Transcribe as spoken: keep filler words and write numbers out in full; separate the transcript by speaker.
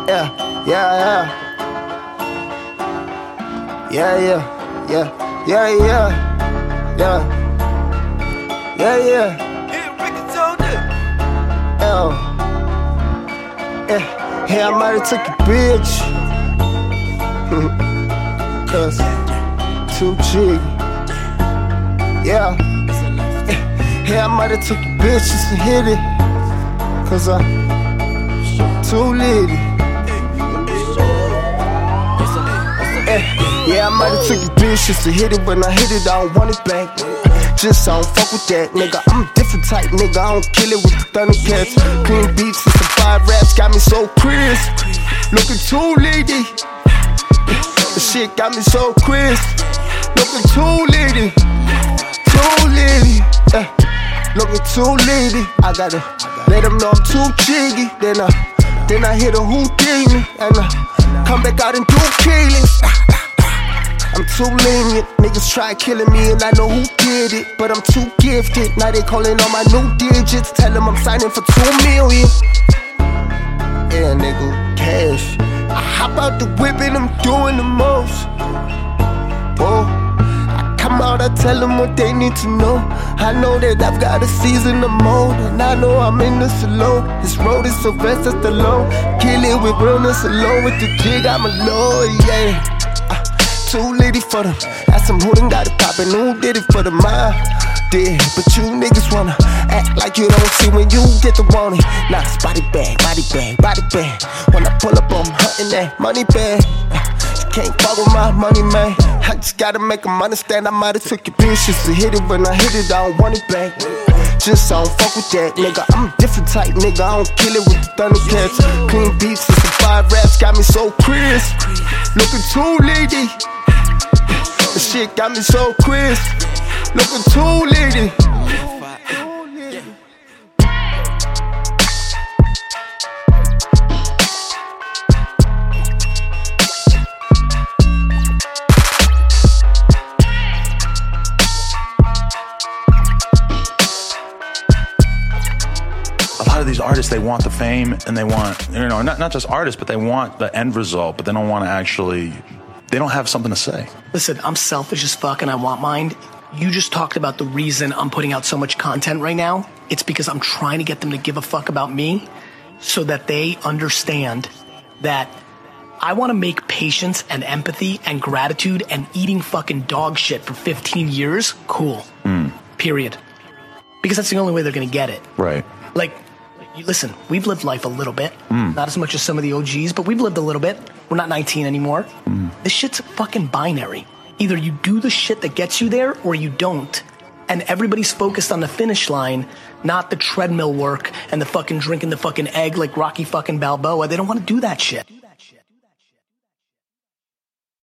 Speaker 1: Yeah, yeah, yeah. Yeah, yeah, yeah, yeah, yeah, yeah, yeah, yeah. Yeah, yeah. Hey, I might have took your bitch, cause too jiggy. Yeah. Hey, I might have took your bitch just to hit it, cause I'm too litty. Yeah, I might have took your bitch just to hit it. When I hit it, I don't want it back. Just I don't fuck with that, nigga. I'm a different type, nigga. I don't kill it with the Thundercats. Clean beats and some five raps got me so crisp. Looking too litty. The shit got me so crisp. Looking too litty. Too litty. Uh, looking too litty. I gotta let them know I'm too jiggy. Then I, then I hit a Houdini and I come back out and do killings. I'm too lenient, niggas try killing me and I know who did it. But I'm too gifted, now they calling on my new digits. Tell them I'm signing for two million. Yeah, nigga, cash. I hop out the whip and I'm doing the most. Oh, I come out, I tell them what they need to know. I know that I've got a season of mode, and I know I'm in this alone. This road is so fast, that's the low. Kill it with realness alone, with the jig, I'm alone, yeah. Too litty for them. Ask them who done got it poppin', who did it for the mind. Did, but you niggas wanna act like you don't see when you get the warning. Nah, it's body bag, body bag, body bag. When I pull up, I'm hunting that money bag. You can't fuck with my money, man. I just gotta make them understand I might've took your bitch just to hit it. When I hit it, I don't want it back. Just I don't fuck with that, nigga. I'm a different type, nigga. I don't kill it with the Thundercats. Clean beats and some five raps got me so crisp. Looking too litty. The shit got me so crisp. Looking too litty.
Speaker 2: A lot of these artists, they want the fame and they want, you know, not, not just artists, but they want the end result, but they don't want to actually, they don't have something to say.
Speaker 3: Listen, I'm selfish as fuck and I want mine. You just talked about the reason I'm putting out so much content right now. It's because I'm trying to get them to give a fuck about me so that they understand that I want to make patience and empathy and gratitude and eating fucking dog shit for fifteen years cool.
Speaker 2: Mm.
Speaker 3: Period. Because that's the only way they're going to get it.
Speaker 2: Right.
Speaker 3: Like, listen, we've lived life a little bit.
Speaker 2: Mm.
Speaker 3: Not as much as some of the O Gs, but we've lived a little bit. We're not nineteen anymore.
Speaker 2: Mm.
Speaker 3: This shit's fucking binary. Either you do the shit that gets you there or you don't. And everybody's focused on the finish line, not the treadmill work and the fucking drinking the fucking egg like Rocky fucking Balboa. They don't want to do that shit.